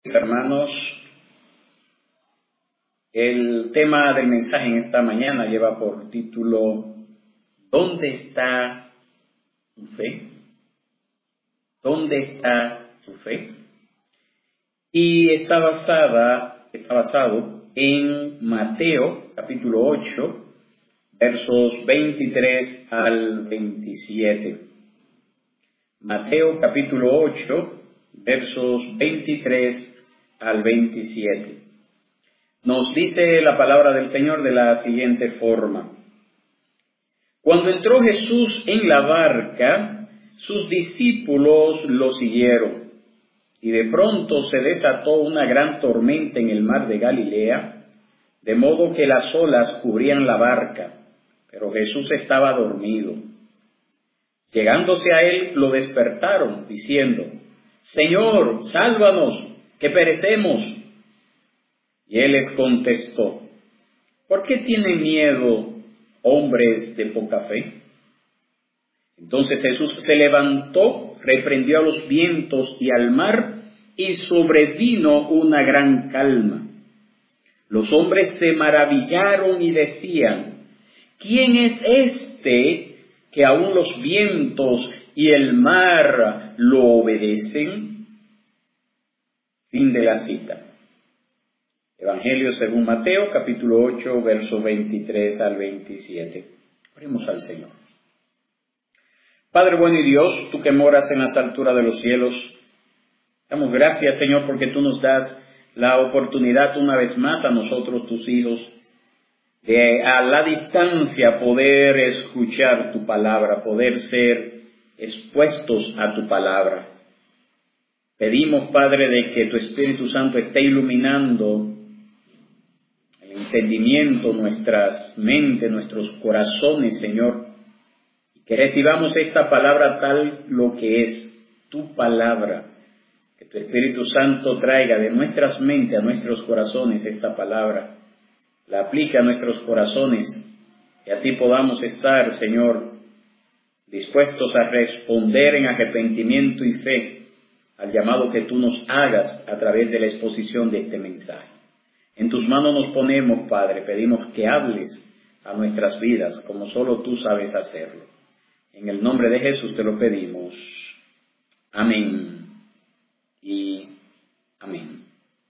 Hermanos, el tema del mensaje en esta mañana lleva por título ¿Dónde está tu fe? ¿Dónde está tu fe? Y está basado en Mateo capítulo 8, versos 23 al 27. Mateo capítulo 8, versos 23 al 27. Nos dice la palabra del Señor de la siguiente forma: Cuando entró Jesús en la barca, sus discípulos lo siguieron, y de pronto se desató una gran tormenta en el mar de Galilea, de modo que las olas cubrían la barca, pero Jesús estaba dormido. Llegándose a él, lo despertaron, diciendo: Señor, sálvanos, que perecemos. Y él les contestó: ¿Por qué tienen miedo, hombres de poca fe? Entonces Jesús se levantó, reprendió a los vientos y al mar, y sobrevino una gran calma. Los hombres se maravillaron y decían: ¿Quién es este que aún los vientos y el mar lo obedecen? Fin de la cita. Evangelio según Mateo, capítulo 8, versos 23 al 27. Oremos al Señor. Padre bueno y Dios, tú que moras en las alturas de los cielos, damos gracias, Señor, porque tú nos das la oportunidad una vez más a nosotros, tus hijos, de a la distancia poder escuchar tu palabra, poder ser expuestos a tu palabra. Pedimos, Padre, de que tu Espíritu Santo esté iluminando el entendimiento, nuestras mentes, nuestros corazones, Señor, y que recibamos esta palabra tal lo que es tu palabra. Que tu Espíritu Santo traiga de nuestras mentes a nuestros corazones esta palabra, la aplique a nuestros corazones, y así podamos estar, Señor, dispuestos a responder en arrepentimiento y fe al llamado que tú nos hagas a través de la exposición de este mensaje. En tus manos nos ponemos, Padre, pedimos que hables a nuestras vidas como solo tú sabes hacerlo. En el nombre de Jesús te lo pedimos. Amén y amén.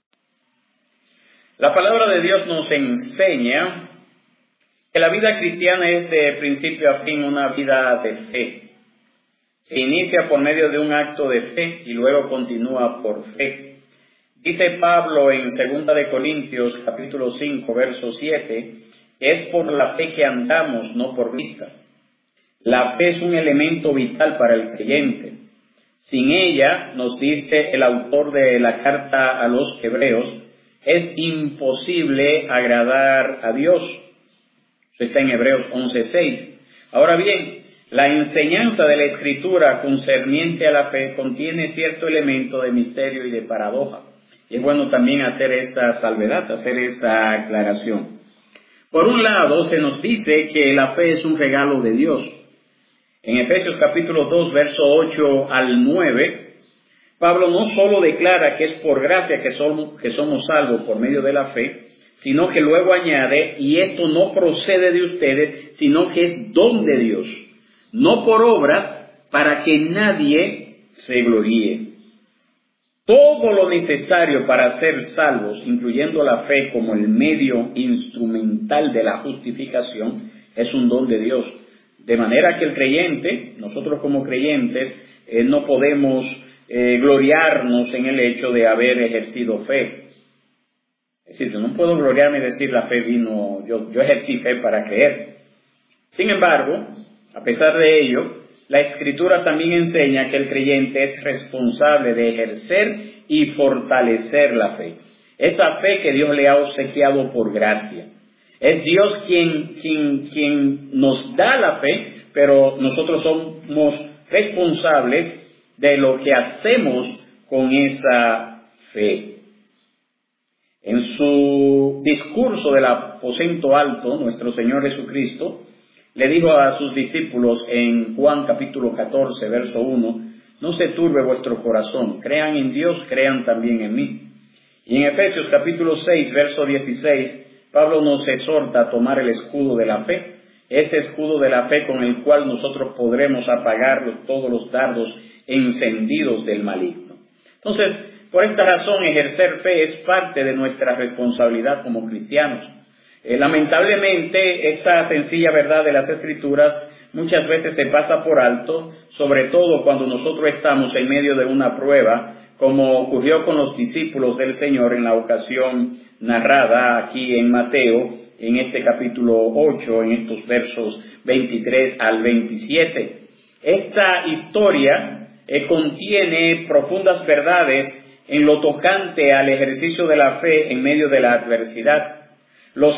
La palabra de Dios nos enseña que la vida cristiana es de principio a fin una vida de fe. Se inicia por medio de un acto de fe y luego continúa por fe. Dice Pablo en 2 de Corintios capítulo 5 verso 7, que es por la fe que andamos, no por vista. La fe es un elemento vital para el creyente. Sin ella, nos dice el autor de la carta a los Hebreos, es imposible agradar a Dios. Eso está en Hebreos 11:6. Ahora bien, la enseñanza de la Escritura concerniente a la fe contiene cierto elemento de misterio y de paradoja. Y es bueno también hacer esa salvedad, hacer esa aclaración. Por un lado, se nos dice que la fe es un regalo de Dios. En Efesios capítulo 2, verso 8 al 9, Pablo no solo declara que es por gracia que somos salvos por medio de la fe, sino que luego añade: y esto no procede de ustedes, sino que es don de Dios, no por obra, para que nadie se gloríe. Todo lo necesario para ser salvos, incluyendo la fe como el medio instrumental de la justificación, es un don de Dios. De manera que el creyente, nosotros como creyentes, no podemos gloriarnos en el hecho de haber ejercido fe. Es decir, yo no puedo gloriarme y decir la fe vino, yo ejercí fe para creer. Sin embargo, a pesar de ello, la Escritura también enseña que el creyente es responsable de ejercer y fortalecer la fe. Esa fe que Dios le ha obsequiado por gracia. Es Dios quien nos da la fe, pero nosotros somos responsables de lo que hacemos con esa fe. En su discurso del aposento alto, nuestro Señor Jesucristo le dijo a sus discípulos en Juan capítulo 14, verso 1, no se turbe vuestro corazón, crean en Dios, crean también en mí. Y en Efesios capítulo 6, verso 16, Pablo nos exhorta a tomar el escudo de la fe, ese escudo de la fe con el cual nosotros podremos apagar todos los dardos encendidos del maligno. Entonces, por esta razón, ejercer fe es parte de nuestra responsabilidad como cristianos. Lamentablemente, esa sencilla verdad de las Escrituras muchas veces se pasa por alto, sobre todo cuando nosotros estamos en medio de una prueba, como ocurrió con los discípulos del Señor en la ocasión narrada aquí en Mateo, en este capítulo 8, en estos versos 23 al 27. Esta historia contiene profundas verdades en lo tocante al ejercicio de la fe en medio de la adversidad. Los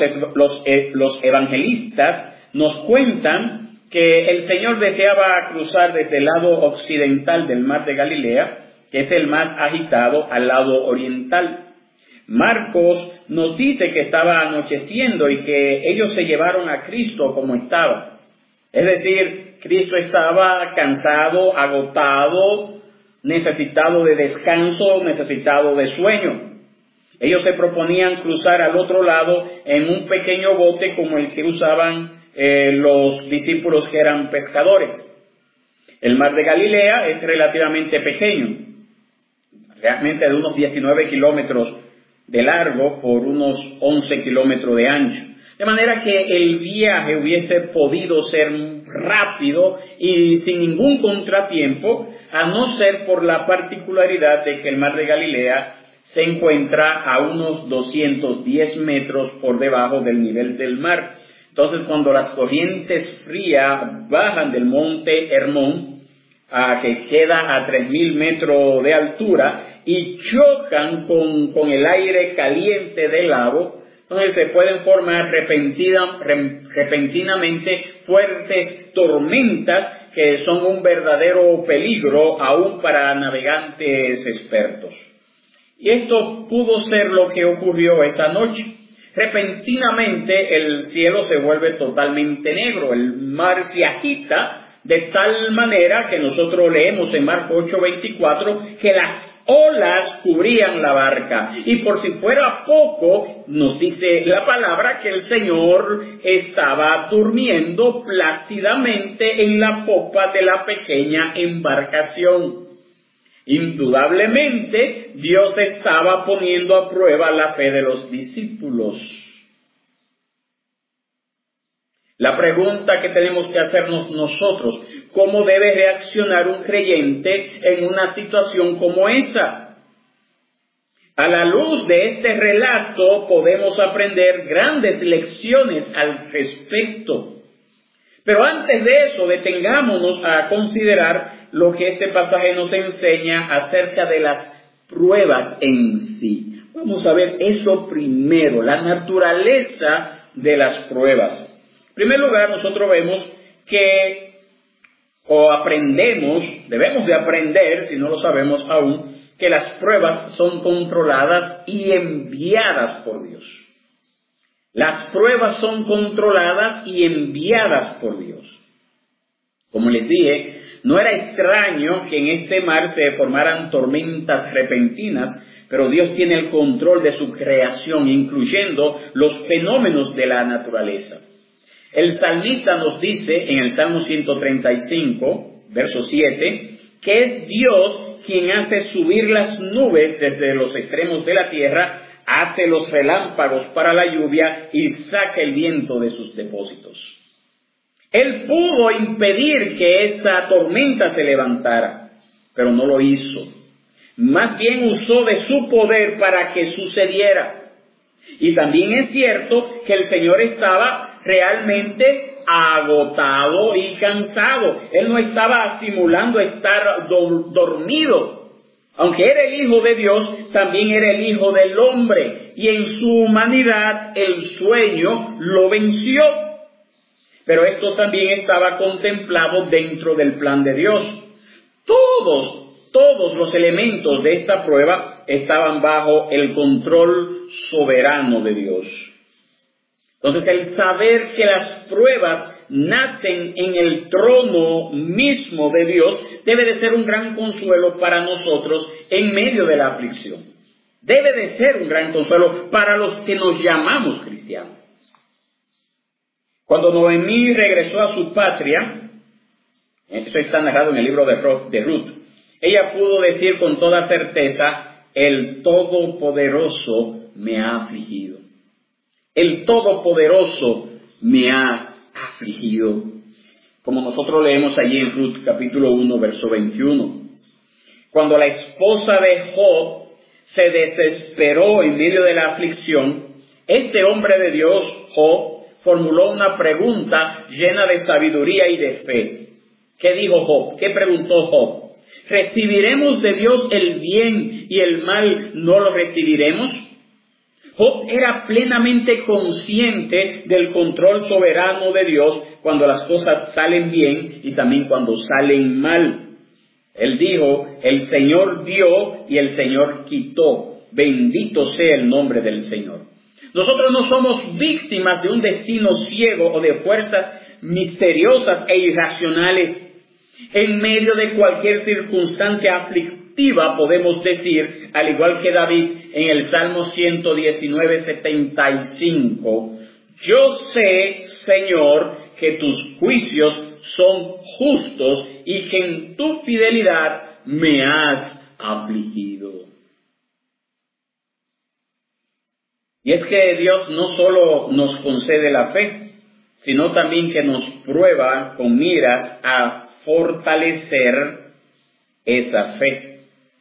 evangelistas nos cuentan que el Señor deseaba cruzar desde el lado occidental del mar de Galilea, que es el más agitado, al lado oriental. Marcos nos dice que estaba anocheciendo y que ellos se llevaron a Cristo como estaba. Es decir, Cristo estaba cansado, agotado, necesitado de descanso, necesitado de sueño. Ellos se proponían cruzar al otro lado en un pequeño bote como el que usaban los discípulos que eran pescadores. El mar de Galilea es relativamente pequeño, realmente de unos 19 kilómetros de largo por unos 11 kilómetros de ancho. De manera que el viaje hubiese podido ser rápido y sin ningún contratiempo, a no ser por la particularidad de que el mar de Galilea se encuentra a unos 210 metros por debajo del nivel del mar. Entonces, cuando las corrientes frías bajan del monte Hermón, que queda a 3.000 metros de altura, y chocan con el aire caliente del lago, entonces se pueden formar repentinamente fuertes tormentas que son un verdadero peligro aún para navegantes expertos. Y esto pudo ser lo que ocurrió esa noche. Repentinamente el cielo se vuelve totalmente negro, el mar se agita de tal manera que nosotros leemos en Marcos 8:24 que las olas cubrían la barca. Y por si fuera poco, nos dice la palabra que el Señor estaba durmiendo plácidamente en la popa de la pequeña embarcación. Indudablemente, Dios estaba poniendo a prueba la fe de los discípulos. La pregunta que tenemos que hacernos nosotros: ¿cómo debe reaccionar un creyente en una situación como esa? A la luz de este relato podemos aprender grandes lecciones al respecto. Pero antes de eso, detengámonos a considerar lo que este pasaje nos enseña acerca de las pruebas en sí. Vamos a ver eso primero, la naturaleza de las pruebas. En primer lugar, nosotros vemos que, debemos de aprender, si no lo sabemos aún, que las pruebas son controladas y enviadas por Dios. Las pruebas son controladas y enviadas por Dios. Como les dije, no era extraño que en este mar se formaran tormentas repentinas, pero Dios tiene el control de su creación, incluyendo los fenómenos de la naturaleza. El salmista nos dice en el Salmo 135, verso 7, que es Dios quien hace subir las nubes desde los extremos de la tierra, hace los relámpagos para la lluvia y saca el viento de sus depósitos. Él pudo impedir que esa tormenta se levantara, pero no lo hizo. Más bien usó de su poder para que sucediera. Y también es cierto que el Señor estaba realmente agotado y cansado. Él no estaba simulando estar dormido. Aunque era el Hijo de Dios, también era el Hijo del hombre. Y en su humanidad el sueño lo venció. Pero esto también estaba contemplado dentro del plan de Dios. Todos los elementos de esta prueba estaban bajo el control soberano de Dios. Entonces, el saber que las pruebas nacen en el trono mismo de Dios debe de ser un gran consuelo para nosotros en medio de la aflicción. Debe de ser un gran consuelo para los que nos llamamos cristianos. Cuando Noemí regresó a su patria, eso está narrado en el libro de Ruth, ella pudo decir con toda certeza, el Todopoderoso me ha afligido. El Todopoderoso me ha afligido. Como nosotros leemos allí en Ruth capítulo 1, verso 21. Cuando la esposa de Job se desesperó en medio de la aflicción, este hombre de Dios, Job, formuló una pregunta llena de sabiduría y de fe. ¿Qué dijo Job? ¿Qué preguntó Job? ¿Recibiremos de Dios el bien y el mal no lo recibiremos? Job era plenamente consciente del control soberano de Dios cuando las cosas salen bien y también cuando salen mal. Él dijo, el Señor dio y el Señor quitó. Bendito sea el nombre del Señor. Nosotros no somos víctimas de un destino ciego o de fuerzas misteriosas e irracionales. En medio de cualquier circunstancia aflictiva podemos decir, al igual que David en el Salmo 119:75, yo sé, Señor, que tus juicios son justos y que en tu fidelidad me has afligido. Y es que Dios no solo nos concede la fe, sino también que nos prueba con miras a fortalecer esa fe.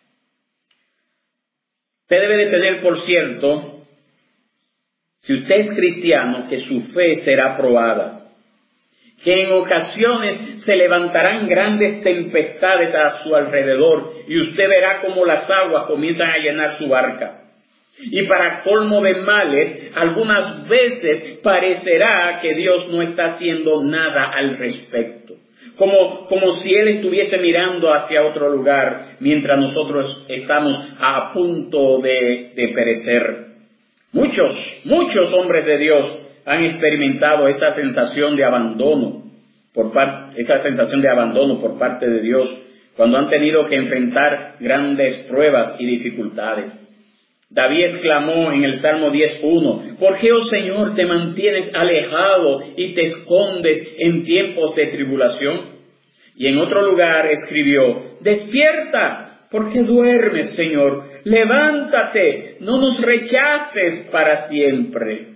Usted debe de tener por cierto, si usted es cristiano, que su fe será probada, que en ocasiones se levantarán grandes tempestades a su alrededor y usted verá cómo las aguas comienzan a llenar su barca. Y para colmo de males, algunas veces parecerá que Dios no está haciendo nada al respecto. Como si Él estuviese mirando hacia otro lugar, mientras nosotros estamos a punto de perecer. Muchos hombres de Dios han experimentado esa sensación de abandono por parte de Dios, cuando han tenido que enfrentar grandes pruebas y dificultades. David exclamó en el Salmo 10:1, ¿por qué, oh Señor, te mantienes alejado y te escondes en tiempos de tribulación? Y en otro lugar escribió, despierta, ¿por qué duermes, Señor? Levántate, no nos rechaces para siempre.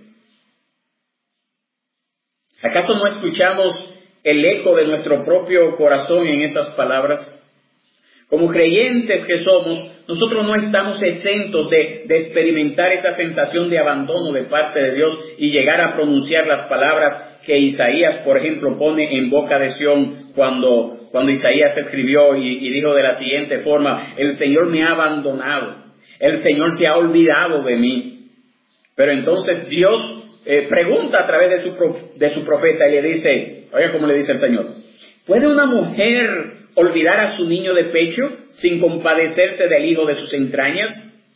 ¿Acaso no escuchamos el eco de nuestro propio corazón en esas palabras? Como creyentes que somos, nosotros no estamos exentos de experimentar esa sensación de abandono de parte de Dios y llegar a pronunciar las palabras que Isaías, por ejemplo, pone en boca de Sión cuando Isaías escribió y dijo de la siguiente forma, el Señor me ha abandonado, el Señor se ha olvidado de mí. Pero entonces Dios pregunta a través de su profeta y le dice, oiga cómo le dice el Señor, ¿puede una mujer olvidar a su niño de pecho sin compadecerse del hijo de sus entrañas?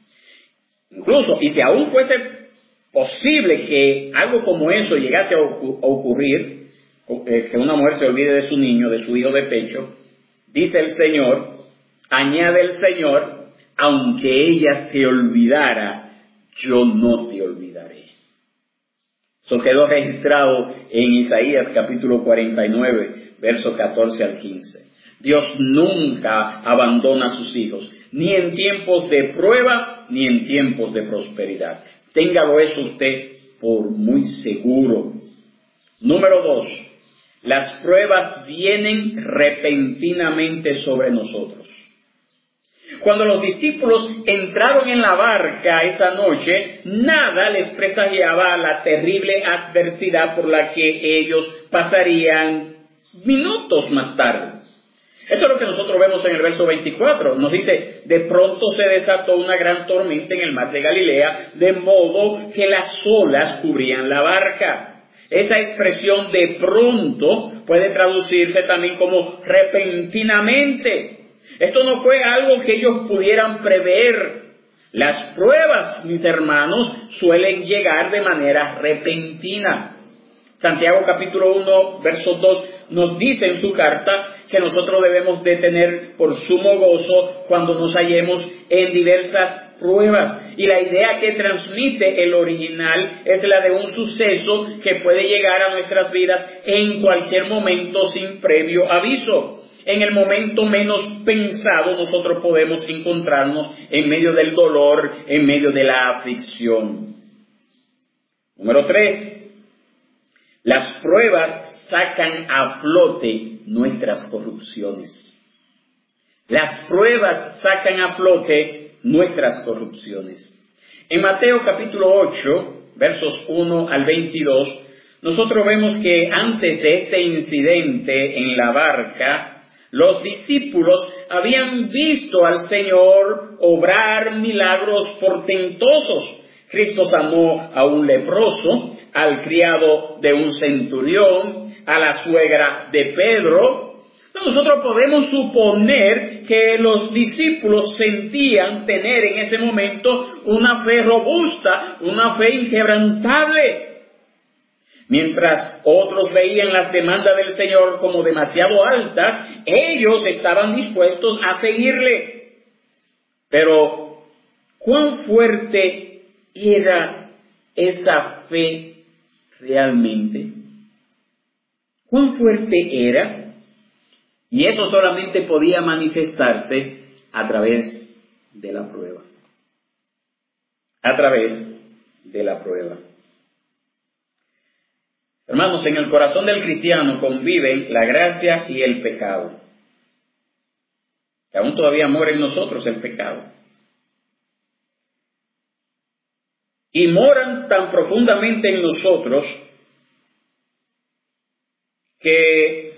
Incluso, y si aún fuese posible que algo como eso llegase a ocurrir, que una mujer se olvide de su niño, de su hijo de pecho, dice el Señor, añade el Señor, aunque ella se olvidara, yo no te olvidaré. Eso quedó registrado en Isaías capítulo 49, versos 14 al 15. Dios nunca abandona a sus hijos, ni en tiempos de prueba, ni en tiempos de prosperidad. Téngalo eso usted por muy seguro. Número 2, las pruebas vienen repentinamente sobre nosotros. Cuando los discípulos entraron en la barca esa noche, nada les presagiaba la terrible adversidad por la que ellos pasarían minutos más tarde. Eso es lo que nosotros vemos en el verso 24. Nos dice, de pronto se desató una gran tormenta en el mar de Galilea, de modo que las olas cubrían la barca. Esa expresión de pronto puede traducirse también como repentinamente. Esto no fue algo que ellos pudieran prever. Las pruebas, mis hermanos, suelen llegar de manera repentina. Santiago capítulo 1, verso 2 nos dice en su carta que nosotros debemos de tener por sumo gozo cuando nos hallemos en diversas pruebas. Y la idea que transmite el original es la de un suceso que puede llegar a nuestras vidas en cualquier momento sin previo aviso. En el momento menos pensado nosotros podemos encontrarnos en medio del dolor, en medio de la aflicción. Número 3. Las pruebas sacan a flote nuestras corrupciones. Las pruebas sacan a flote nuestras corrupciones. En Mateo capítulo 8, versos 1 al 22, nosotros vemos que antes de este incidente en la barca, los discípulos habían visto al Señor obrar milagros portentosos. Cristo sanó a un leproso, al criado de un centurión, a la suegra de Pedro. Nosotros podemos suponer que los discípulos sentían tener en ese momento una fe robusta, una fe inquebrantable. Mientras otros veían las demandas del Señor como demasiado altas, ellos estaban dispuestos a seguirle. Pero, ¿cuán fuerte era esa fe realmente? ¿Cuán fuerte era? Y eso solamente podía manifestarse a través de la prueba. A través de la prueba. Hermanos, en el corazón del cristiano conviven la gracia y el pecado. Que aún todavía mora en nosotros el pecado. Y moran tan profundamente en nosotros que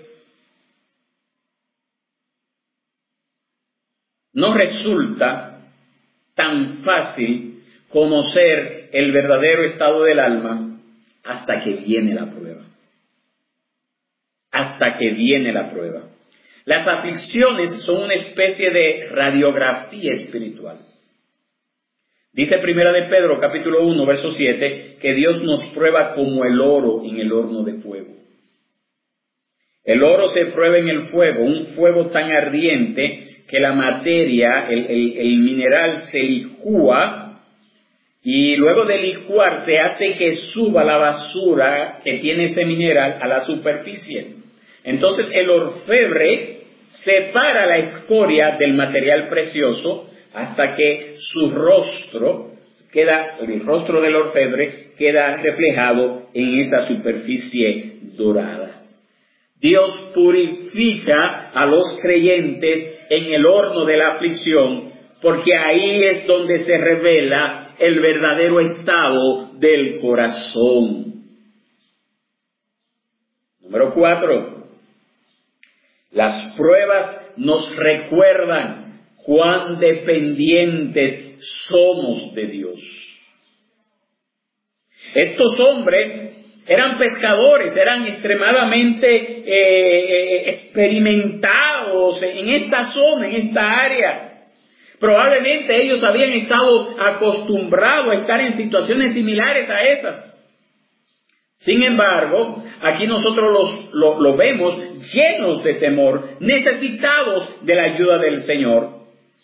no resulta tan fácil conocer el verdadero estado del alma hasta que viene la prueba. Hasta que viene la prueba. Las aflicciones son una especie de radiografía espiritual. Dice Primera de Pedro, capítulo 1, verso 7, que Dios nos prueba como el oro en el horno de fuego. El oro se prueba en el fuego, un fuego tan ardiente que la materia, el mineral se licúa. Y luego de licuar se hace que suba la basura que tiene ese mineral a la superficie. Entonces el orfebre separa la escoria del material precioso hasta que su rostro el rostro del orfebre queda reflejado en esa superficie dorada. Dios purifica a los creyentes en el horno de la aflicción, porque ahí es donde se revela el verdadero estado del corazón. Número 4. Las pruebas nos recuerdan cuán dependientes somos de Dios. Estos hombres eran pescadores, eran extremadamente experimentados en esta zona, en esta área. Probablemente ellos habían estado acostumbrados a estar en situaciones similares a esas. Sin embargo, aquí nosotros los vemos llenos de temor, necesitados de la ayuda del Señor.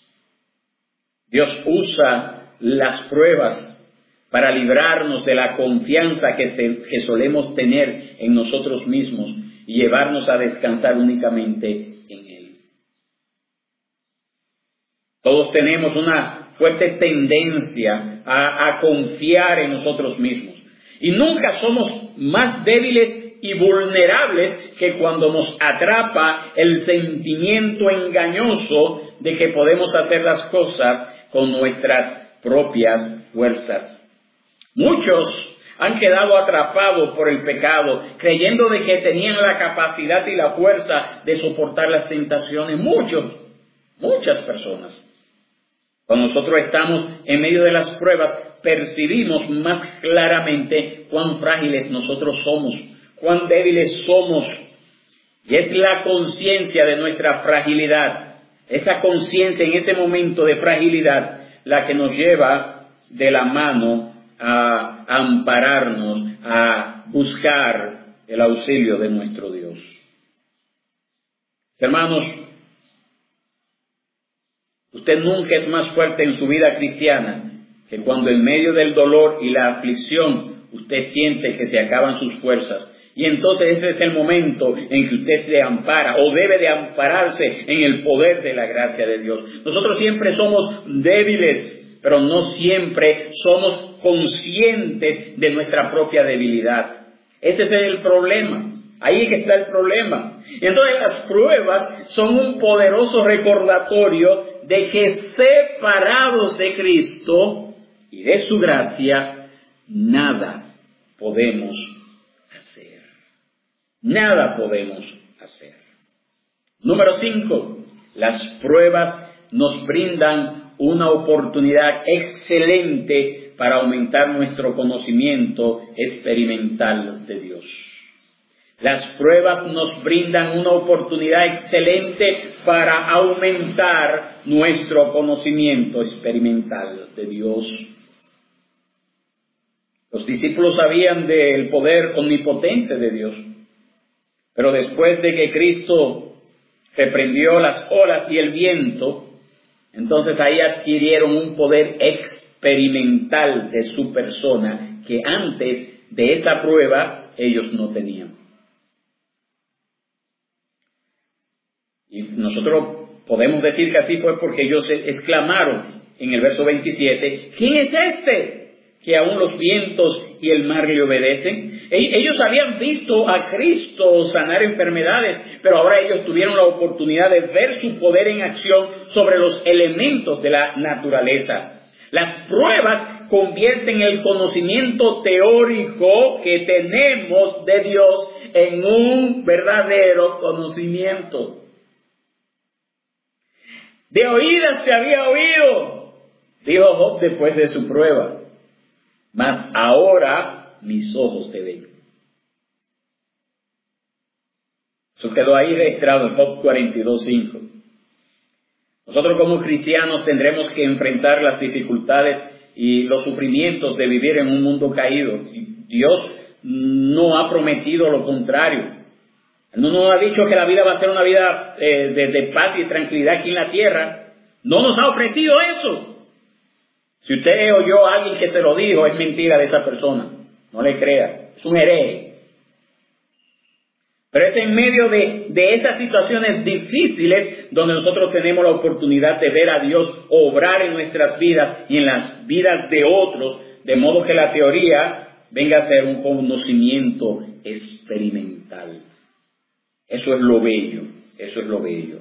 Dios usa las pruebas para librarnos de la confianza que solemos tener en nosotros mismos y llevarnos a descansar únicamente en Él. Todos tenemos una fuerte tendencia a confiar en nosotros mismos. Y nunca somos más débiles y vulnerables que cuando nos atrapa el sentimiento engañoso de que podemos hacer las cosas con nuestras propias fuerzas. Muchos han quedado atrapados por el pecado, creyendo de que tenían la capacidad y la fuerza de soportar las tentaciones. Muchas personas. Cuando nosotros estamos en medio de las pruebas, percibimos más claramente cuán frágiles nosotros somos, cuán débiles somos. Y es la conciencia de nuestra fragilidad, esa conciencia en ese momento de fragilidad, la que nos lleva de la mano a ampararnos, a buscar el auxilio de nuestro Dios. Hermanos, Usted nunca es más fuerte en su vida cristiana que cuando en medio del dolor y la aflicción usted siente que se acaban sus fuerzas. Y entonces ese es el momento en que usted se ampara o debe de ampararse en el poder de la gracia de Dios. Nosotros siempre somos débiles, pero no siempre somos conscientes de nuestra propia debilidad. Ese es el problema. Ahí es que está el problema. Y entonces las pruebas son un poderoso recordatorio de que separados de Cristo y de su gracia, nada podemos hacer. Nada podemos hacer. Número 5. Las pruebas nos brindan una oportunidad excelente para aumentar nuestro conocimiento experimental de Dios. Las pruebas nos brindan una oportunidad excelente para aumentar nuestro conocimiento experimental de Dios. Los discípulos sabían del poder omnipotente de Dios, pero después de que Cristo reprendió las olas y el viento, entonces ahí adquirieron un poder experimental de su persona que antes de esa prueba ellos no tenían. Y nosotros podemos decir que así fue porque ellos exclamaron en el verso 27, ¿quién es este que aún los vientos y el mar le obedecen? Ellos habían visto a Cristo sanar enfermedades, pero ahora ellos tuvieron la oportunidad de ver su poder en acción sobre los elementos de la naturaleza. Las pruebas convierten el conocimiento teórico que tenemos de Dios en un verdadero conocimiento. De oídas te había oído, dijo Job después de su prueba, mas ahora mis ojos te ven. Eso quedó ahí registrado en Job 42:5. Nosotros como cristianos tendremos que enfrentar las dificultades y los sufrimientos de vivir en un mundo caído. Dios no ha prometido lo contrario. No nos ha dicho que la vida va a ser una vida de paz y tranquilidad aquí en la tierra. No nos ha ofrecido eso. Si usted oyó a alguien que se lo dijo, es mentira de esa persona. No le crea. Es un hereje. Pero es en medio de esas situaciones difíciles donde nosotros tenemos la oportunidad de ver a Dios obrar en nuestras vidas y en las vidas de otros, de modo que la teoría venga a ser un conocimiento experimental. Eso es lo bello, eso es lo bello.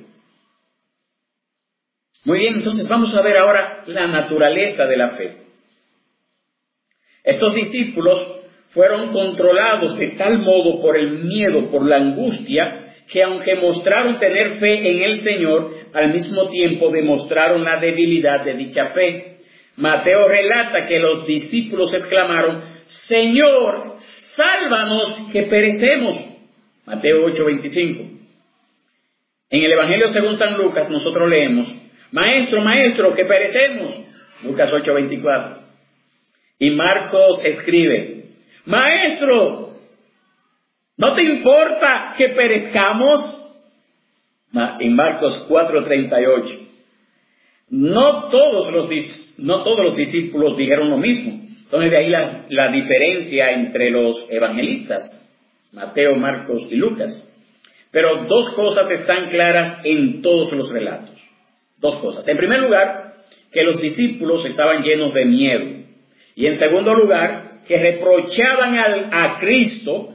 Muy bien, entonces vamos a ver ahora la naturaleza de la fe. Estos discípulos fueron controlados de tal modo por el miedo, por la angustia, que aunque mostraron tener fe en el Señor, al mismo tiempo demostraron la debilidad de dicha fe. Mateo relata que los discípulos exclamaron, Señor, sálvanos que perecemos. Mateo 8:25. En el Evangelio según San Lucas nosotros leemos, Maestro, Maestro, que perecemos. Lucas 8:24. Y Marcos escribe, Maestro, ¿no te importa que perezcamos? En Marcos 4:38. No todos los discípulos dijeron lo mismo. Entonces de ahí la diferencia entre los evangelistas. Mateo, Marcos y Lucas. Pero dos cosas están claras en todos los relatos. Dos cosas. En primer lugar, que los discípulos estaban llenos de miedo. Y en segundo lugar, que reprochaban a Cristo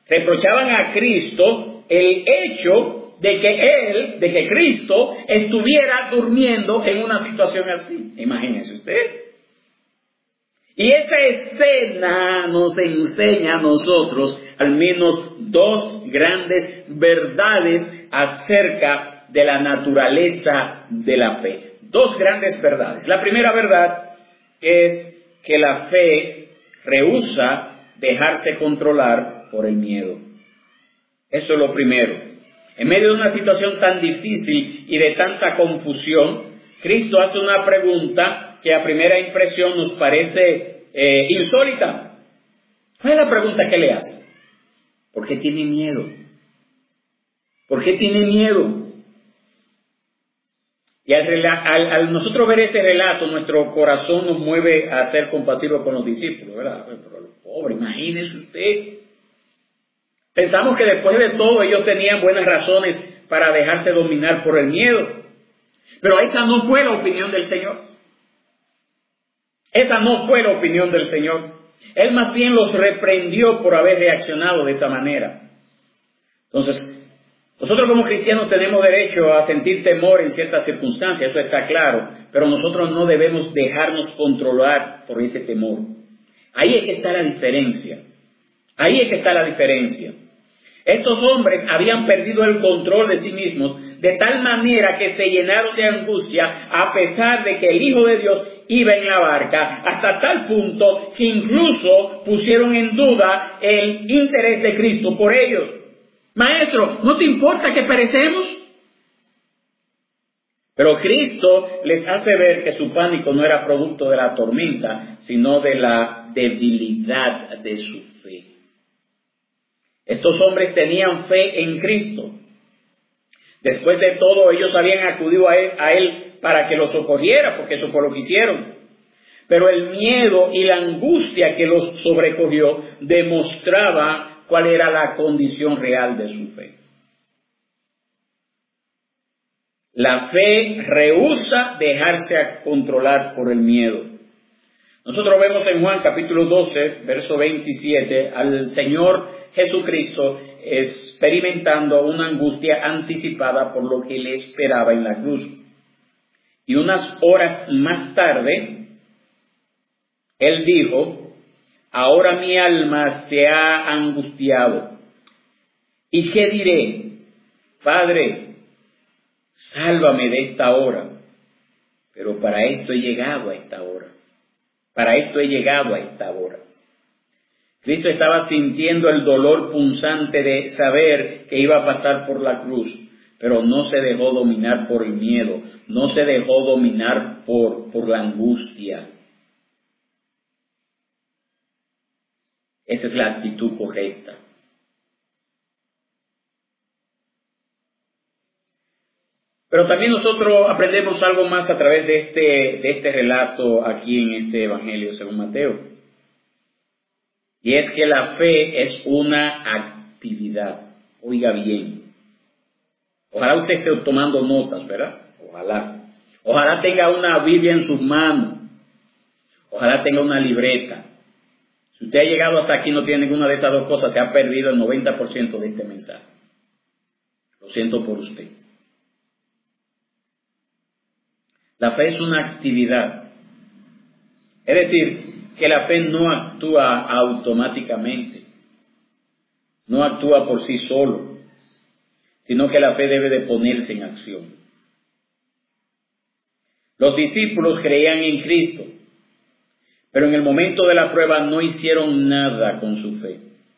el hecho de que Cristo estuviera durmiendo en una situación así. Imagínense usted. Y esa escena nos enseña a nosotros al menos dos grandes verdades acerca de la naturaleza de la fe. Dos grandes verdades. La primera verdad es que la fe rehúsa dejarse controlar por el miedo. Eso es lo primero. En medio de una situación tan difícil y de tanta confusión, Cristo hace una pregunta que a primera impresión nos parece insólita. ¿Cuál es la pregunta que le hace? ¿Por qué tiene miedo? ¿Por qué tiene miedo? Y al nosotros ver ese relato, nuestro corazón nos mueve a ser compasivos con los discípulos, ¿verdad? Pero los pobres, imagínese usted. Pensamos que después de todo ellos tenían buenas razones para dejarse dominar por el miedo. Pero esa no fue la opinión del Señor. Esa no fue la opinión del Señor. Él más bien los reprendió por haber reaccionado de esa manera. Entonces, nosotros como cristianos tenemos derecho a sentir temor en ciertas circunstancias, eso está claro, pero nosotros no debemos dejarnos controlar por ese temor. Ahí es que está la diferencia. Ahí es que está la diferencia. Estos hombres habían perdido el control de sí mismos de tal manera que se llenaron de angustia a pesar de que el Hijo de Dios iba en la barca, hasta tal punto que incluso pusieron en duda el interés de Cristo por ellos. Maestro, ¿no te importa que perecemos? Pero Cristo les hace ver que su pánico no era producto de la tormenta, sino de la debilidad de su fe. Estos hombres tenían fe en Cristo. Después de todo, ellos habían acudido a él para que los socorriera, porque eso fue lo que hicieron. Pero el miedo y la angustia que los sobrecogió demostraba cuál era la condición real de su fe. La fe rehúsa dejarse controlar por el miedo. Nosotros vemos en Juan capítulo 12, verso 27, al Señor Jesucristo experimentando una angustia anticipada por lo que le esperaba en la cruz. Y unas horas más tarde, Él dijo: ahora mi alma se ha angustiado. ¿Y qué diré? Padre, sálvame de esta hora. Pero para esto he llegado a esta hora. Para esto he llegado a esta hora. Cristo estaba sintiendo el dolor punzante de saber que iba a pasar por la cruz, pero no se dejó dominar por el miedo, no se dejó dominar por la angustia. Esa es la actitud correcta. Pero también nosotros aprendemos algo más a través de este relato aquí en este Evangelio según Mateo. Y es que la fe es una actividad. Oiga bien. Ojalá usted esté tomando notas, ¿verdad? Ojalá. Ojalá tenga una Biblia en sus manos. Ojalá tenga una libreta. Si usted ha llegado hasta aquí y no tiene ninguna de esas dos cosas, se ha perdido el 90% de este mensaje. Lo siento por usted. La fe es una actividad. Es decir, que la fe no actúa automáticamente, no actúa por sí solo, sino que la fe debe de ponerse en acción. Los discípulos creían en Cristo, pero en el momento de la prueba no hicieron nada con su fe.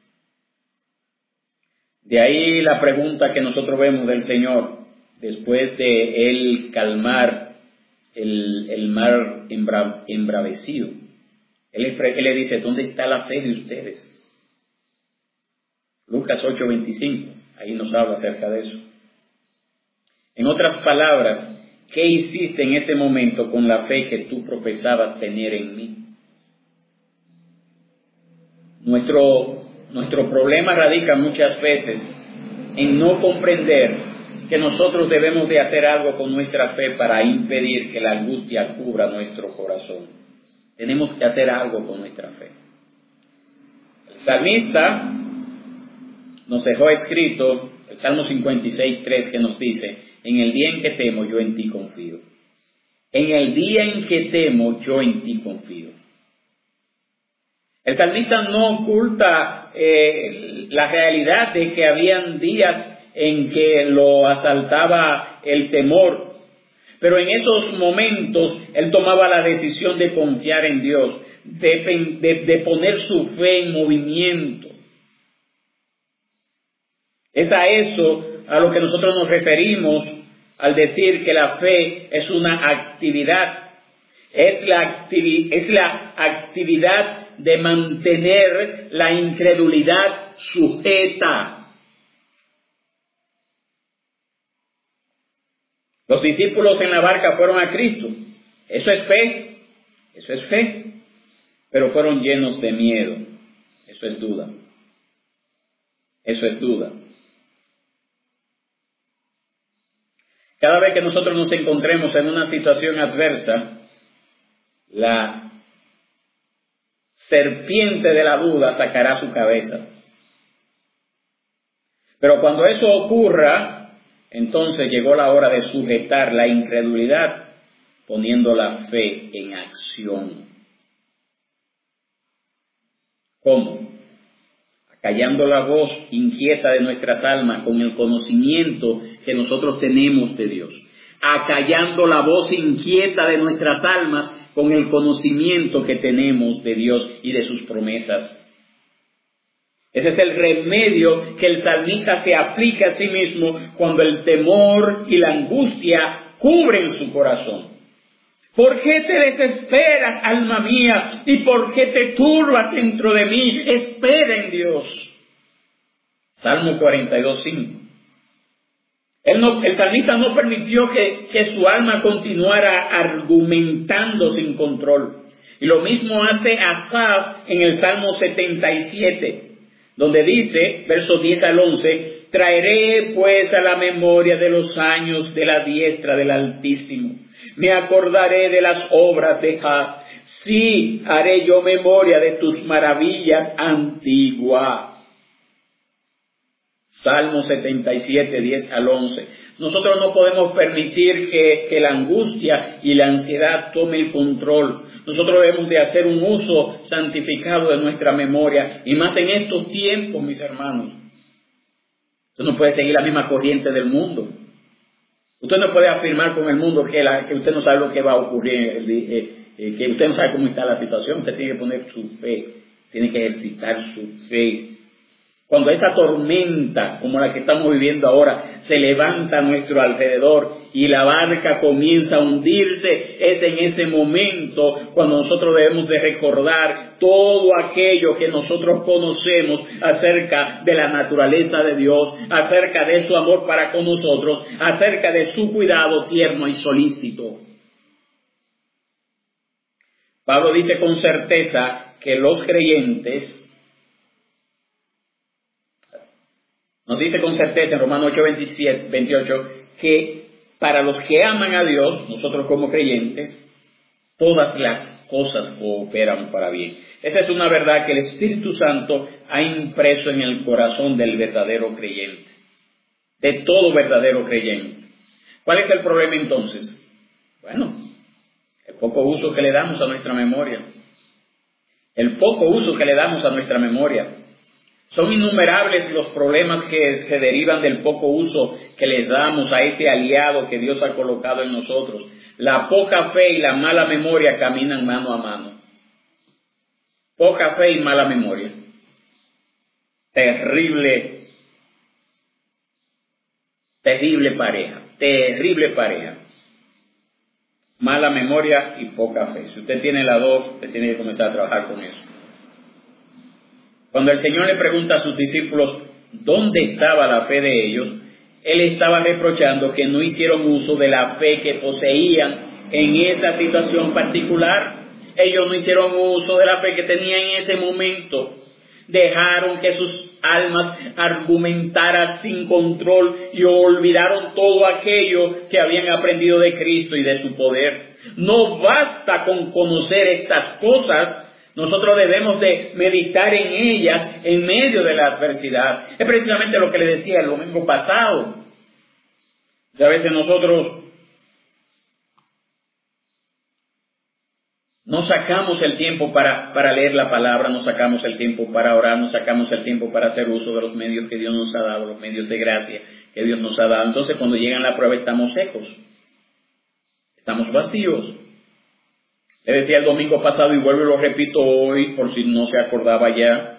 De ahí la pregunta que nosotros vemos del Señor, después de Él calmar el mar embravecido. Él le dice: ¿dónde está la fe de ustedes? Lucas 8:25, ahí nos habla acerca de eso. En otras palabras, ¿qué hiciste en ese momento con la fe que tú profesabas tener en mí? Nuestro problema radica muchas veces en no comprender que nosotros debemos de hacer algo con nuestra fe para impedir que la angustia cubra nuestro corazón. Tenemos que hacer algo con nuestra fe. El salmista nos dejó escrito el Salmo 56:3, que nos dice: en el día en que temo, yo en ti confío. En el día en que temo, yo en ti confío. El salmista no oculta la realidad de que habían días en que lo asaltaba el temor. Pero en esos momentos él tomaba la decisión de confiar en Dios, de poner su fe en movimiento. Es a eso a lo que nosotros nos referimos al decir que la fe es una actividad. Es la actividad de mantener la incredulidad sujeta. Los discípulos en la barca fueron a Cristo. Eso es fe. Eso es fe. Pero fueron llenos de miedo. Eso es duda. Eso es duda. Cada vez que nosotros nos encontremos en una situación adversa, la serpiente de la duda sacará su cabeza. Pero cuando eso ocurra, entonces llegó la hora de sujetar la incredulidad poniendo la fe en acción. ¿Cómo? Acallando la voz inquieta de nuestras almas con el conocimiento que nosotros tenemos de Dios. Acallando la voz inquieta de nuestras almas con el conocimiento que tenemos de Dios y de sus promesas. Ese es el remedio que el salmista se aplica a sí mismo cuando el temor y la angustia cubren su corazón. ¿Por qué te desesperas, alma mía? ¿Y por qué te turbas dentro de mí? Espera en Dios. Salmo 42:5. El salmista no permitió que su alma continuara argumentando sin control. Y lo mismo hace Asaf en el Salmo 77, donde dice, versos 10 al 11, traeré pues a la memoria de los años de la diestra del Altísimo. Me acordaré de las obras de Jah. Sí, haré yo memoria de tus maravillas antiguas. Salmo 77, 10 al 11. Nosotros no podemos permitir que la angustia y la ansiedad tome el control. Nosotros debemos de hacer un uso santificado de nuestra memoria. Y más en estos tiempos, mis hermanos. Usted no puede seguir la misma corriente del mundo. Usted no puede afirmar con el mundo que usted no sabe lo que va a ocurrir, que usted no sabe cómo está la situación. Usted tiene que poner su fe, tiene que ejercitar su fe. Cuando esta tormenta, como la que estamos viviendo ahora, se levanta a nuestro alrededor y la barca comienza a hundirse, es en ese momento cuando nosotros debemos de recordar todo aquello que nosotros conocemos acerca de la naturaleza de Dios, acerca de su amor para con nosotros, acerca de su cuidado tierno y solícito. Pablo dice con certeza que los creyentes, nos dice con certeza en Romanos 8:28, que para los que aman a Dios, nosotros como creyentes, todas las cosas cooperan para bien. Esa es una verdad que el Espíritu Santo ha impreso en el corazón del verdadero creyente, de todo verdadero creyente. ¿Cuál es el problema entonces? Bueno, el poco uso que le damos a nuestra memoria. El poco uso que le damos a nuestra memoria. Son innumerables los problemas que se derivan del poco uso que les damos a ese aliado que Dios ha colocado en nosotros. La poca fe y la mala memoria caminan mano a mano. Poca fe y mala memoria. Terrible pareja. Mala memoria y poca fe. Si usted tiene las dos, usted tiene que comenzar a trabajar con eso. Cuando el Señor le pregunta a sus discípulos dónde estaba la fe de ellos, Él estaba reprochando que no hicieron uso de la fe que poseían en esa situación particular. Ellos no hicieron uso de la fe que tenían en ese momento. Dejaron que sus almas argumentaran sin control y olvidaron todo aquello que habían aprendido de Cristo y de su poder. No basta con conocer estas cosas. Nosotros debemos de meditar en ellas en medio de la adversidad. Es precisamente lo que le decía el domingo pasado. Y a veces nosotros no sacamos el tiempo para leer la palabra, no sacamos el tiempo para orar, no sacamos el tiempo para hacer uso de los medios que Dios nos ha dado, los medios de gracia que Dios nos ha dado. Entonces cuando llegan la prueba estamos secos, estamos vacíos. Le decía el domingo pasado y vuelvo y lo repito hoy por si no se acordaba ya,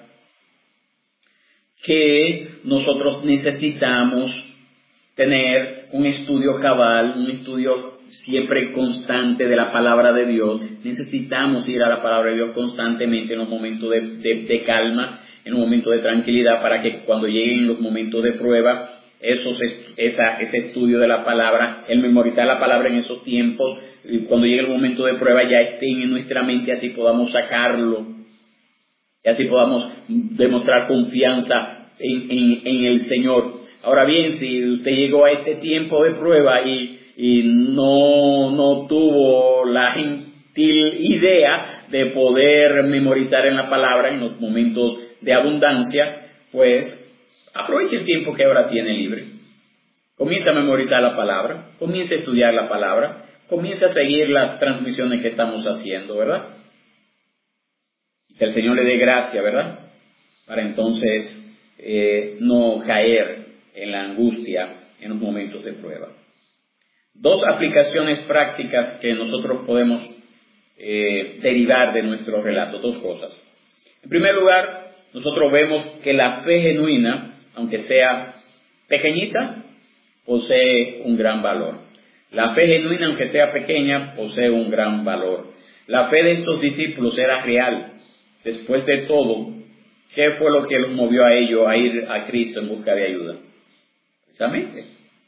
que nosotros necesitamos tener un estudio cabal, un estudio siempre constante de la palabra de Dios. Necesitamos ir a la palabra de Dios constantemente en los momentos de calma, en los momentos de tranquilidad, para que cuando lleguen los momentos de prueba, esos ese estudio de la palabra, el memorizar la palabra en esos tiempos, y cuando llegue el momento de prueba ya estén en nuestra mente, así podamos sacarlo, y así podamos demostrar confianza en el Señor. Ahora bien, si usted llegó a este tiempo de prueba y no tuvo la gentil idea de poder memorizar en la palabra en los momentos de abundancia, pues aproveche el tiempo que ahora tiene libre. Comienza a memorizar la palabra, comienza a estudiar la palabra, comienza a seguir las transmisiones que estamos haciendo, ¿verdad? Que el Señor le dé gracia, ¿verdad? Para entonces no caer en la angustia en los momentos de prueba. Dos aplicaciones prácticas que nosotros podemos derivar de nuestro relato, dos cosas. En primer lugar, nosotros vemos que la fe genuina, aunque sea pequeñita, posee un gran valor. La fe genuina, aunque sea pequeña, posee un gran valor. La fe de estos discípulos era real. Después de todo, ¿qué fue lo que los movió a ellos a ir a Cristo en busca de ayuda? Precisamente,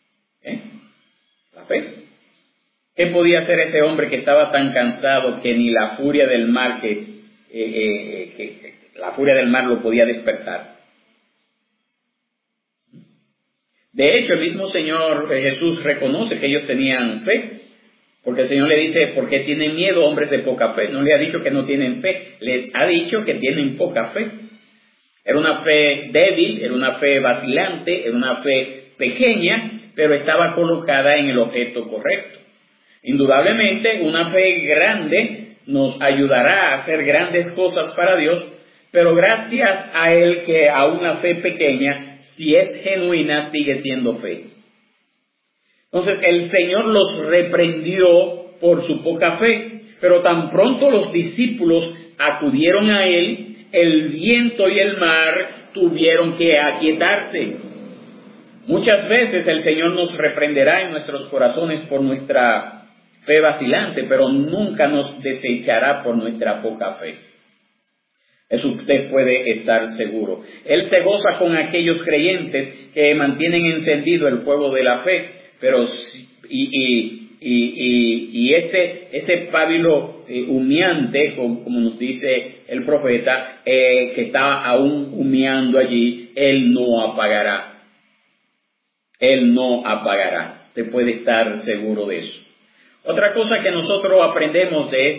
la fe. ¿Qué podía hacer ese hombre que estaba tan cansado que ni la furia del mar la furia del mar lo podía despertar? De hecho, el mismo Señor Jesús reconoce que ellos tenían fe, porque el Señor le dice, ¿por qué tienen miedo, hombres de poca fe? No le ha dicho que no tienen fe, les ha dicho que tienen poca fe. Era una fe débil, era una fe vacilante, era una fe pequeña, pero estaba colocada en el objeto correcto. Indudablemente, una fe grande nos ayudará a hacer grandes cosas para Dios, pero gracias a Él que a una fe pequeña, si es genuina, sigue siendo fe. Entonces el Señor los reprendió por su poca fe, pero tan pronto los discípulos acudieron a Él, el viento y el mar tuvieron que aquietarse. Muchas veces el Señor nos reprenderá en nuestros corazones por nuestra fe vacilante, pero nunca nos desechará por nuestra poca fe. Eso usted puede estar seguro. Él se goza con aquellos creyentes que mantienen encendido el fuego de la fe, pero ese pábilo humeante, como nos dice el profeta, que está aún humeando allí, él no apagará. Él no apagará. Usted puede estar seguro de eso. Otra cosa que nosotros aprendemos de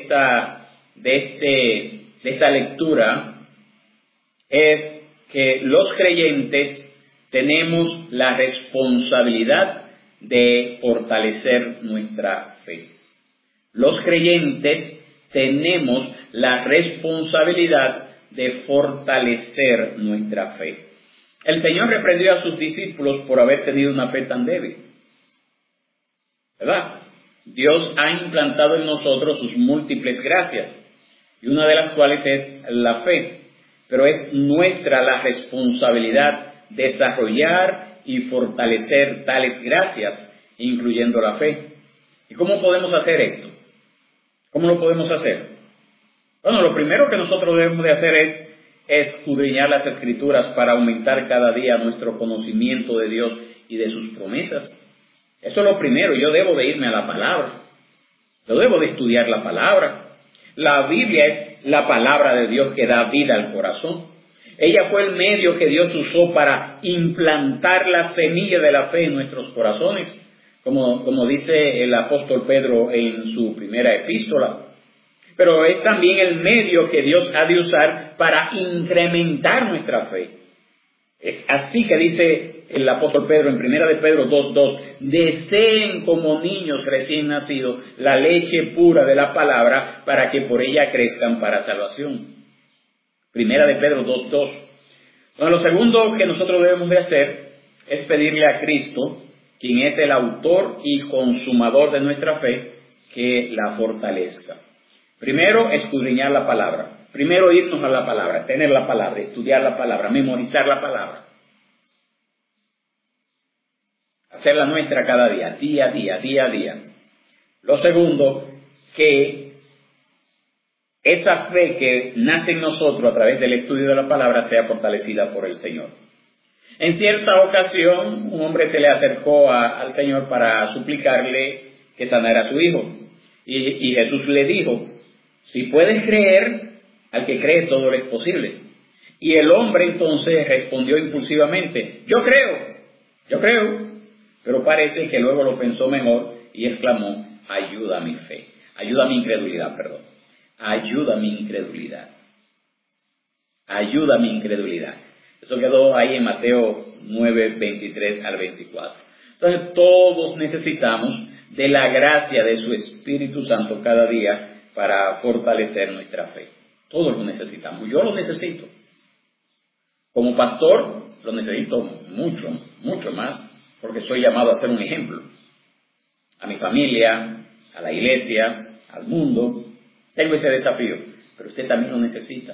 esta lectura es que los creyentes tenemos la responsabilidad de fortalecer nuestra fe. Los creyentes tenemos la responsabilidad de fortalecer nuestra fe. El Señor reprendió a sus discípulos por haber tenido una fe tan débil, ¿verdad? Dios ha implantado en nosotros sus múltiples gracias, y una de las cuales es la fe, pero es nuestra la responsabilidad desarrollar y fortalecer tales gracias, incluyendo la fe. ¿Y cómo podemos hacer esto? ¿Cómo lo podemos hacer? Bueno, lo primero que nosotros debemos de hacer es escudriñar las Escrituras para aumentar cada día nuestro conocimiento de Dios y de sus promesas. Eso es lo primero. Yo debo de irme a la palabra. Yo debo de estudiar la palabra. La Biblia es la palabra de Dios que da vida al corazón. Ella fue el medio que Dios usó para implantar la semilla de la fe en nuestros corazones, como dice el apóstol Pedro en su primera epístola. Pero es también el medio que Dios ha de usar para incrementar nuestra fe. Es así que dice el apóstol Pedro en primera de Pedro 2:2, deseen como niños recién nacidos la leche pura de la palabra para que por ella crezcan para salvación. Primera de Pedro 2:2. Bueno, lo segundo que nosotros debemos de hacer es pedirle a Cristo, quien es el autor y consumador de nuestra fe, que la fortalezca. Primero, escudriñar la palabra. Primero, irnos a la palabra, tener la palabra, estudiar la palabra, memorizar la palabra. Hacerla nuestra cada día, día a día. Lo segundo, que esa fe que nace en nosotros a través del estudio de la palabra sea fortalecida por el Señor. En cierta ocasión, un hombre se le acercó al Señor para suplicarle que sanara a su hijo. Y Jesús le dijo, si puedes creer, al que cree todo le es posible. Y el hombre entonces respondió impulsivamente, yo creo. Pero parece que luego lo pensó mejor y exclamó, ayuda a mi fe, ayuda a mi incredulidad. Eso quedó ahí en Mateo 9, 23 al 24. Entonces todos necesitamos de la gracia de su Espíritu Santo cada día para fortalecer nuestra fe. Todos lo necesitamos. Yo lo necesito. Como pastor lo necesito mucho más, porque soy llamado a ser un ejemplo. A mi familia, a la iglesia, al mundo. Tengo ese desafío, pero usted también lo necesita.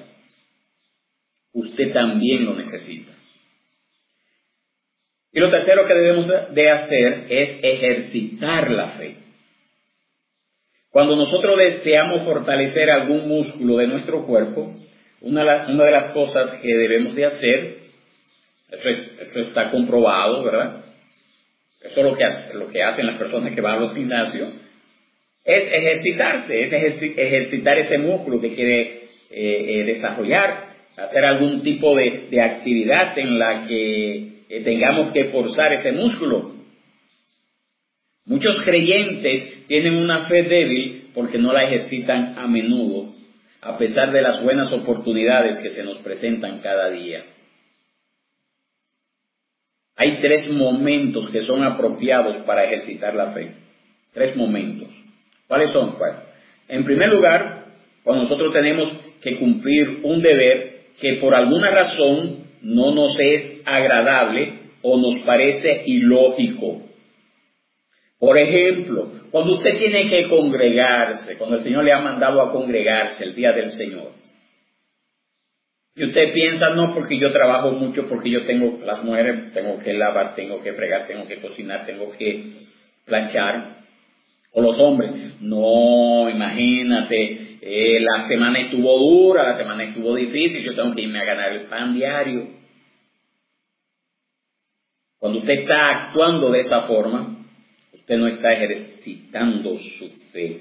Y lo tercero que debemos de hacer es ejercitar la fe. Cuando nosotros deseamos fortalecer algún músculo de nuestro cuerpo, una de las cosas que debemos de hacer, eso está comprobado, ¿verdad? Eso es lo que hacen las personas que van a los gimnasios, es ejercitarse, es ejercitar ese músculo que quiere desarrollar, hacer algún tipo de actividad en la que tengamos que forzar ese músculo. Muchos creyentes tienen una fe débil porque no la ejercitan a menudo, a pesar de las buenas oportunidades que se nos presentan cada día. Hay 3 momentos que son apropiados para ejercitar la fe. 3 momentos. ¿Cuáles son? Bueno, en primer lugar, cuando nosotros tenemos que cumplir un deber que por alguna razón no nos es agradable o nos parece ilógico. Por ejemplo, cuando usted tiene que congregarse, cuando el Señor le ha mandado a congregarse el día del Señor, y usted piensa, no, porque yo trabajo mucho, porque yo tengo las mujeres, tengo que lavar, tengo que fregar, tengo que cocinar, tengo que planchar, o los hombres, no, imagínate, la semana estuvo dura, la semana estuvo difícil, yo tengo que irme a ganar el pan diario. Cuando usted está actuando de esa forma, usted no está ejercitando su fe.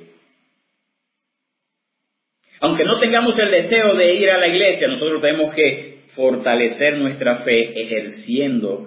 Aunque no tengamos el deseo de ir a la iglesia, nosotros tenemos que fortalecer nuestra fe ejerciendo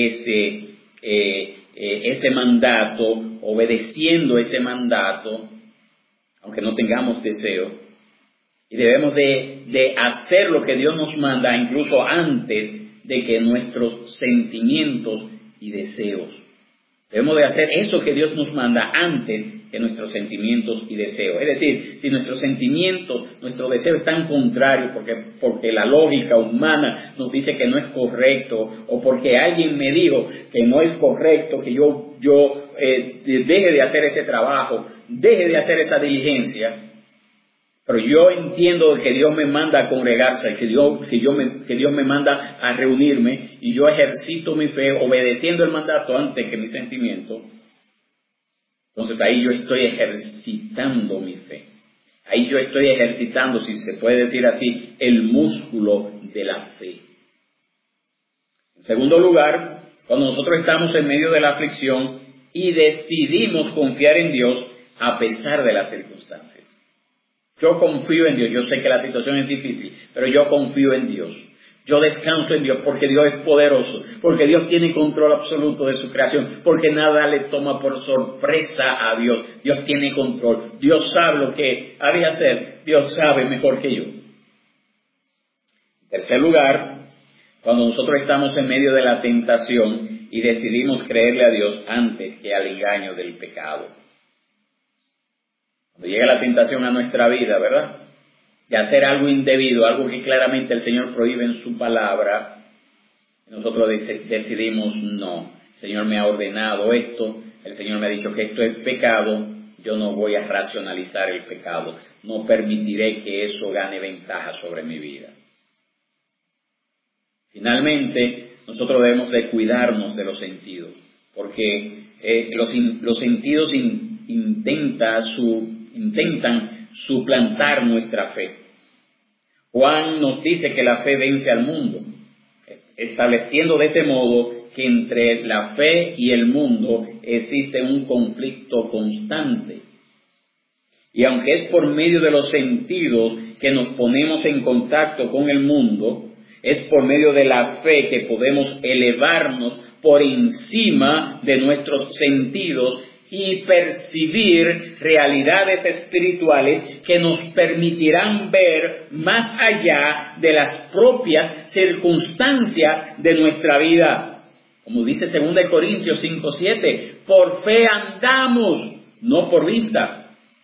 ese mandato, obedeciendo ese mandato, aunque no tengamos deseo. Y debemos de hacer lo que Dios nos manda, incluso antes de que nuestros sentimientos y deseos. Debemos de hacer eso que Dios nos manda antes que nuestros sentimientos y deseos. Es decir, si nuestros sentimientos, nuestros deseos están contrarios porque la lógica humana nos dice que no es correcto, o porque alguien me dijo que no es correcto, que yo deje de hacer ese trabajo, deje de hacer esa diligencia, pero yo entiendo que Dios me manda a congregarse, que Dios me manda a reunirme, y yo ejercito mi fe obedeciendo el mandato antes que mis sentimientos. Entonces ahí yo estoy ejercitando mi fe. Ahí yo estoy ejercitando, si se puede decir así, el músculo de la fe. En segundo lugar, cuando nosotros estamos en medio de la aflicción y decidimos confiar en Dios a pesar de las circunstancias. Yo confío en Dios, yo sé que la situación es difícil, pero yo confío en Dios. Yo descanso en Dios porque Dios es poderoso, porque Dios tiene control absoluto de su creación, porque nada le toma por sorpresa a Dios. Dios tiene control, Dios sabe lo que ha de hacer, Dios sabe mejor que yo. En tercer lugar, cuando nosotros estamos en medio de la tentación y decidimos creerle a Dios antes que al engaño del pecado. Cuando llega la tentación a nuestra vida, ¿verdad?, de hacer algo indebido, algo que claramente el Señor prohíbe en su palabra, nosotros decidimos no. El Señor me ha ordenado esto, el Señor me ha dicho que esto es pecado, yo no voy a racionalizar el pecado, no permitiré que eso gane ventaja sobre mi vida. Finalmente, nosotros debemos de cuidarnos de los sentidos, porque los sentidos intentan suplantar nuestra fe. Juan nos dice que la fe vence al mundo. estableciendo de este modo que entre la fe y el mundo existe un conflicto constante. Y aunque es por medio de los sentidos que nos ponemos en contacto con el mundo, es por medio de la fe que podemos elevarnos por encima de nuestros sentidos y percibir realidades espirituales que nos permitirán ver más allá de las propias circunstancias de nuestra vida. Como dice 2 Corintios 5:7, por fe andamos, no por vista.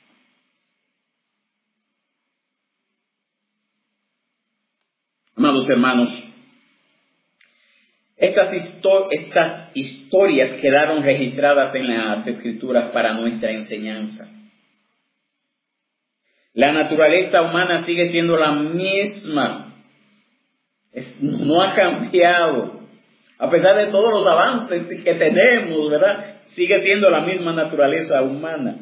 Amados hermanos, estas historias quedaron registradas en las Escrituras para nuestra enseñanza. La naturaleza humana sigue siendo la misma. No ha cambiado. A pesar de todos los avances que tenemos, ¿verdad? Sigue siendo la misma naturaleza humana.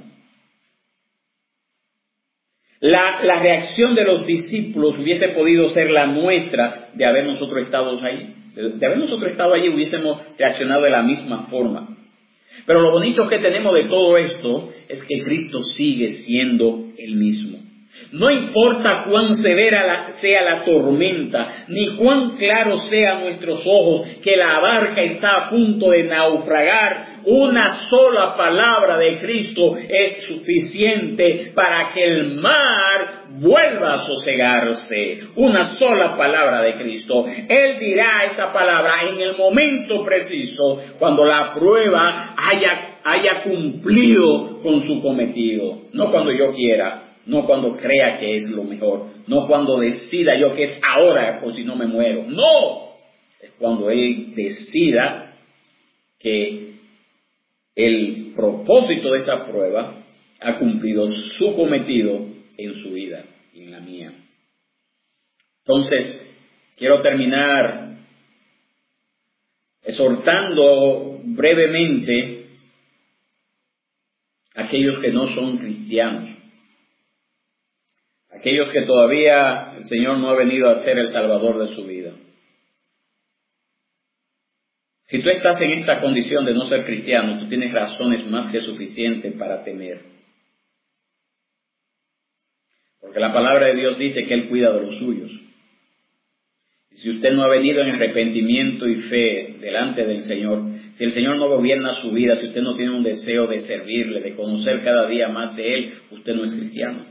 La reacción de los discípulos hubiese podido ser la nuestra de haber nosotros estado ahí. De haber nosotros estado allí hubiésemos reaccionado de la misma forma. Pero lo bonito que tenemos de todo esto es que Cristo sigue siendo el mismo. No importa cuán severa sea la tormenta, ni cuán claros sean nuestros ojos, que la barca está a punto de naufragar, una sola palabra de Cristo es suficiente para que el mar vuelva a sosegarse. Una sola palabra de Cristo. Él dirá esa palabra en el momento preciso, cuando la prueba haya cumplido con su cometido. No cuando yo quiera. No cuando crea que es lo mejor. No cuando decida yo que es ahora o si no me muero. No. Es cuando Él decida que el propósito de esa prueba ha cumplido su cometido en su vida y en la mía. Entonces, quiero terminar exhortando brevemente a aquellos que no son cristianos. Aquellos que todavía el Señor no ha venido a ser el Salvador de su vida. Si tú estás en esta condición de no ser cristiano, tú tienes razones más que suficientes para temer. Porque la palabra de Dios dice que Él cuida de los suyos. Y si usted no ha venido en arrepentimiento y fe delante del Señor, si el Señor no gobierna su vida, si usted no tiene un deseo de servirle, de conocer cada día más de Él, usted no es cristiano.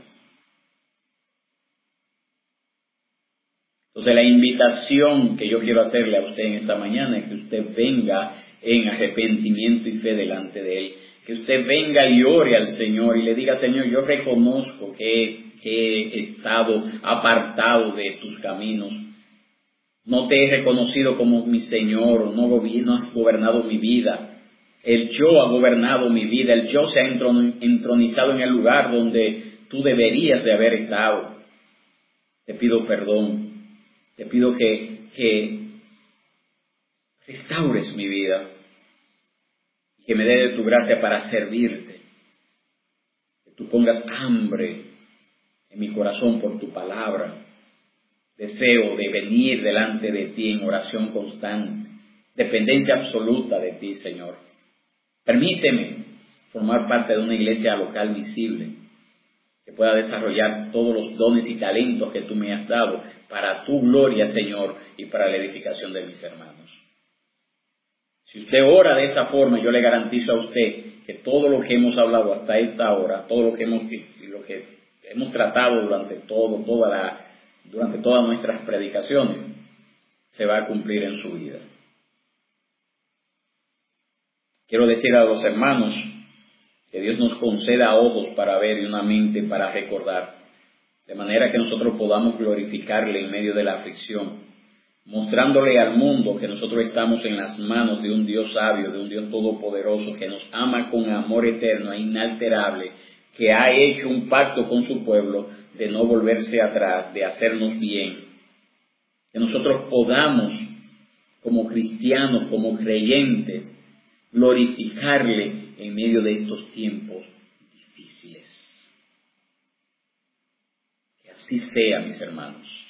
Entonces la invitación que yo quiero hacerle a usted en esta mañana es que usted venga en arrepentimiento y fe delante de Él. Que usted venga y ore al Señor y le diga: Señor, yo reconozco que he estado apartado de tus caminos. No te he reconocido como mi Señor, no has gobernado mi vida. El yo ha gobernado mi vida, el yo se ha entronizado en el lugar donde tú deberías de haber estado. Te pido perdón. Te pido que restaures mi vida y que me dé de tu gracia para servirte. Que tú pongas hambre en mi corazón por tu palabra. Deseo de venir delante de ti en oración constante. Dependencia absoluta de ti, Señor. Permíteme formar parte de una iglesia local visible, que pueda desarrollar todos los dones y talentos que tú me has dado para tu gloria, Señor, y para la edificación de mis hermanos. Si usted ora de esa forma, yo le garantizo a usted que todo lo que hemos hablado hasta esta hora, todo lo que hemos tratado durante todas nuestras predicaciones, se va a cumplir en su vida. Quiero decir a los hermanos que Dios nos conceda ojos para ver y una mente para recordar, de manera que nosotros podamos glorificarle en medio de la aflicción, mostrándole al mundo que nosotros estamos en las manos de un Dios sabio, de un Dios todopoderoso, que nos ama con amor eterno e inalterable, que ha hecho un pacto con su pueblo de no volverse atrás, de hacernos bien. Que nosotros podamos, como cristianos, como creyentes, glorificarle en medio de estos tiempos difíciles. Que así sea, mis hermanos.